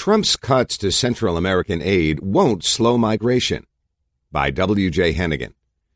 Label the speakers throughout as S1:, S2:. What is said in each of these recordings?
S1: Trump's cuts to Central American aid won't slow migration. By W.J. Hennigan.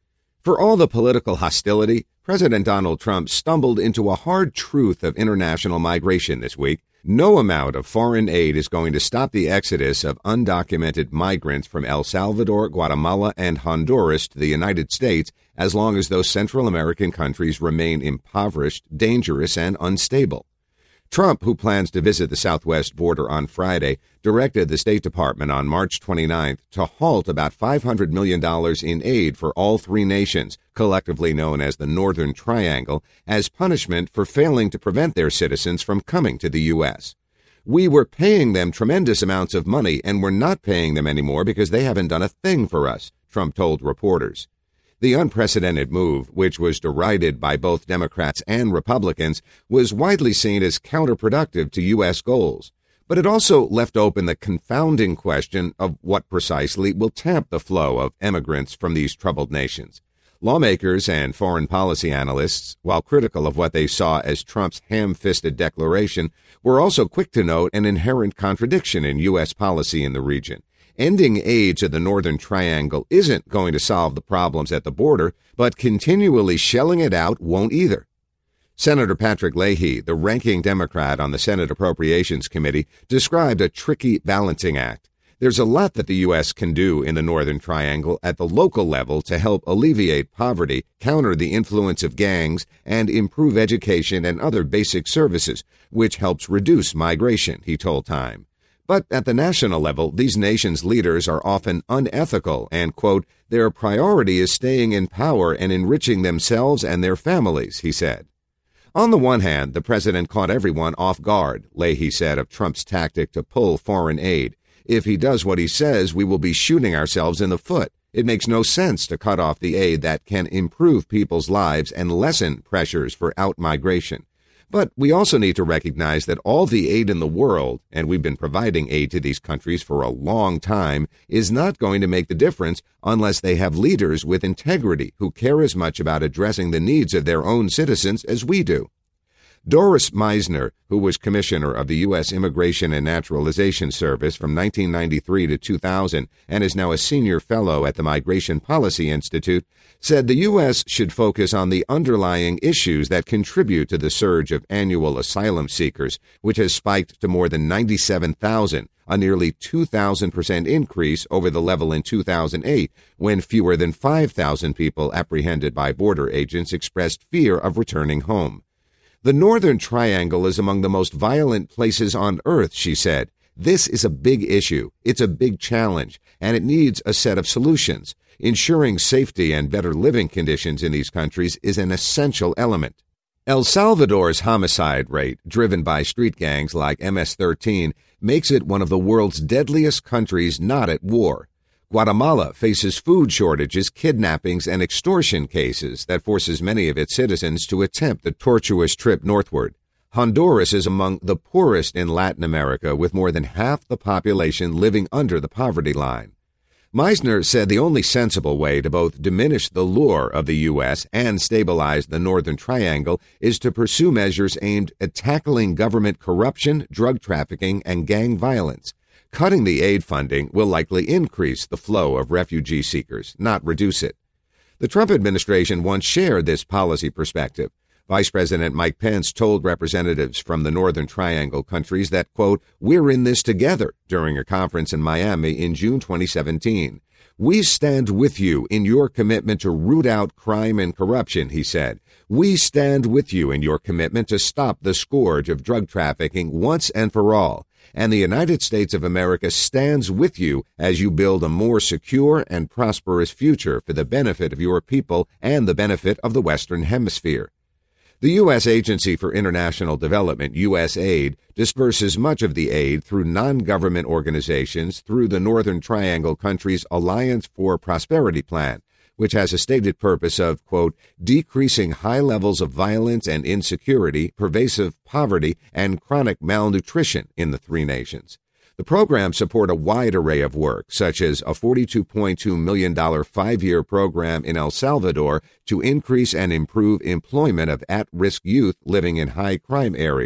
S1: For all the political hostility, President Donald Trump stumbled into a hard truth of international migration this week. No amount of foreign aid is going to stop the exodus of undocumented migrants from El Salvador, Guatemala, and Honduras to the United States as long as those Central American countries remain impoverished, dangerous, and unstable. Trump, who plans to visit the southwest border on Friday, directed the State Department on March 29th to halt about $500 million in aid for all three nations, collectively known as the Northern Triangle, as punishment for failing to prevent their citizens from coming to the U.S. We were paying them tremendous amounts of money, and we're not paying them anymore because they haven't done a thing for us, Trump told reporters. The unprecedented move, which was derided by both Democrats and Republicans, was widely seen as counterproductive to U.S. goals. But it also left open the confounding question of what precisely will tamp the flow of immigrants from these troubled nations. Lawmakers and foreign policy analysts, while critical of what they saw as Trump's ham-fisted declaration, were also quick to note an inherent contradiction in U.S. policy in the region. Ending aid to the Northern Triangle isn't going to solve the problems at the border, but continually shelling it out won't either. Senator Patrick Leahy, the ranking Democrat on the Senate Appropriations Committee, described a tricky balancing act. There's a lot that the U.S. can do in the Northern Triangle at the local level to help alleviate poverty, counter the influence of gangs, and improve education and other basic services, which helps reduce migration, he told Time. But at the national level, these nations' leaders are often unethical and, quote, their priority is staying in power and enriching themselves and their families, he said. On the one hand, the president caught everyone off guard, Leahy said of Trump's tactic to pull foreign aid. If he does what he says, we will be shooting ourselves in the foot. It makes no sense to cut off the aid that can improve people's lives and lessen pressures for out-migration. But we also need to recognize that all the aid in the world, and we've been providing aid to these countries for a long time, is not going to make the difference unless they have leaders with integrity who care as much about addressing the needs of their own citizens as we do. Doris Meisner, who was commissioner of the U.S. Immigration and Naturalization Service from 1993 to 2000 and is now a senior fellow at the Migration Policy Institute, said the U.S. should focus on the underlying issues that contribute to the surge of annual asylum seekers, which has spiked to more than 97,000, a nearly 2,000% increase over the level in 2008, when fewer than 5,000 people apprehended by border agents expressed fear of returning home. The Northern Triangle is among the most violent places on earth, she said. This is a big issue. It's a big challenge, and it needs a set of solutions. Ensuring safety and better living conditions in these countries is an essential element. El Salvador's homicide rate, driven by street gangs like MS-13, makes it one of the world's deadliest countries not at war. Guatemala faces food shortages, kidnappings, and extortion cases that forces many of its citizens to attempt the tortuous trip northward. Honduras is among the poorest in Latin America, with more than half the population living under the poverty line. Meisner said the only sensible way to both diminish the lure of the U.S. and stabilize the Northern Triangle is to pursue measures aimed at tackling government corruption, drug trafficking, and gang violence. Cutting the aid funding will likely increase the flow of refugee seekers, not reduce it. The Trump administration once shared this policy perspective. Vice President Mike Pence told representatives from the Northern Triangle countries that, quote, we're in this together during a conference in Miami in June 2017. We stand with you in your commitment to root out crime and corruption, he said. We stand with you in your commitment to stop the scourge of drug trafficking once and for all. And the United States of America stands with you as you build a more secure and prosperous future for the benefit of your people and the benefit of the Western Hemisphere. The U.S. Agency for International Development, USAID, disperses much of the aid through non-government organizations through the Northern Triangle countries' Alliance for Prosperity Plan, which has a stated purpose of, quote, decreasing high levels of violence and insecurity, pervasive poverty, and chronic malnutrition in the three nations. The programs support a wide array of work, such as a $42.2 million 5-year program in El Salvador to increase and improve employment of at-risk youth living in high-crime areas,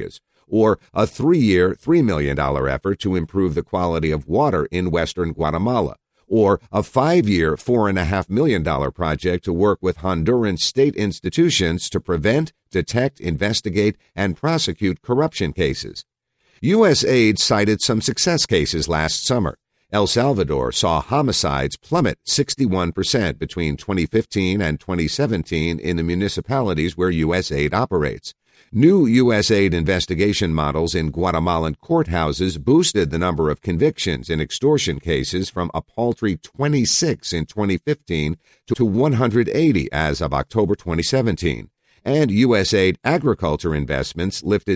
S1: or a 3-year, $3 million effort to improve the quality of water in western Guatemala, or a 5-year, $4.5 million project to work with Honduran state institutions to prevent, detect, investigate, and prosecute corruption cases. U.S. aid cited some success cases last summer. El Salvador saw homicides plummet 61% between 2015 and 2017 in the municipalities where U.S. aid operates. New U.S. aid investigation models in Guatemalan courthouses boosted the number of convictions in extortion cases from a paltry 26 in 2015 to 180 as of October 2017. And USAID agriculture investments lifted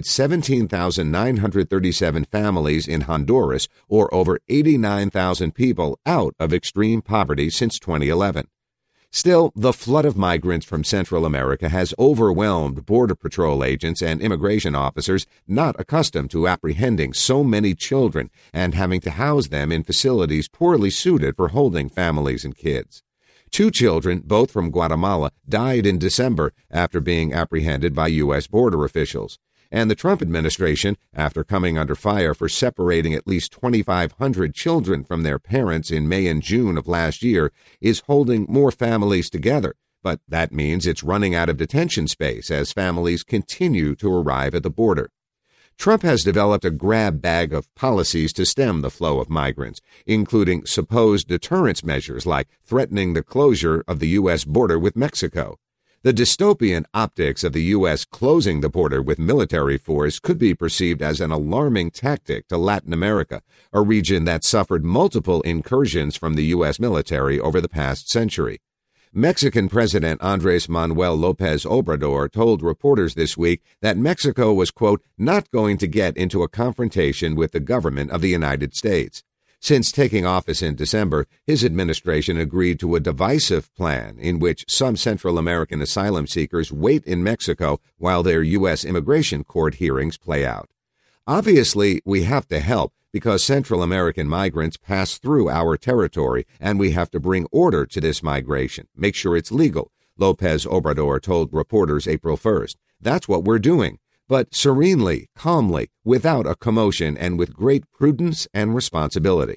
S1: 17,937 families in Honduras, or over 89,000 people, out of extreme poverty since 2011. Still, the flood of migrants from Central America has overwhelmed Border Patrol agents and immigration officers not accustomed to apprehending so many children and having to house them in facilities poorly suited for holding families and kids. 2 children, both from Guatemala, died in December after being apprehended by U.S. border officials. And the Trump administration, after coming under fire for separating at least 2,500 children from their parents in May and June of last year, is holding more families together. But that means it's running out of detention space as families continue to arrive at the border. Trump has developed a grab bag of policies to stem the flow of migrants, including supposed deterrence measures like threatening the closure of the U.S. border with Mexico. The dystopian optics of the U.S. closing the border with military force could be perceived as an alarming tactic to Latin America, a region that suffered multiple incursions from the U.S. military over the past century. Mexican President Andrés Manuel López Obrador told reporters this week that Mexico was, quote, not going to get into a confrontation with the government of the United States. Since taking office in December, his administration agreed to a divisive plan in which some Central American asylum seekers wait in Mexico while their U.S. immigration court hearings play out. Obviously, we have to help because Central American migrants pass through our territory, and we have to bring order to this migration, make sure it's legal, López Obrador told reporters April 1st. That's what we're doing, but serenely, calmly, without a commotion, and with great prudence and responsibility.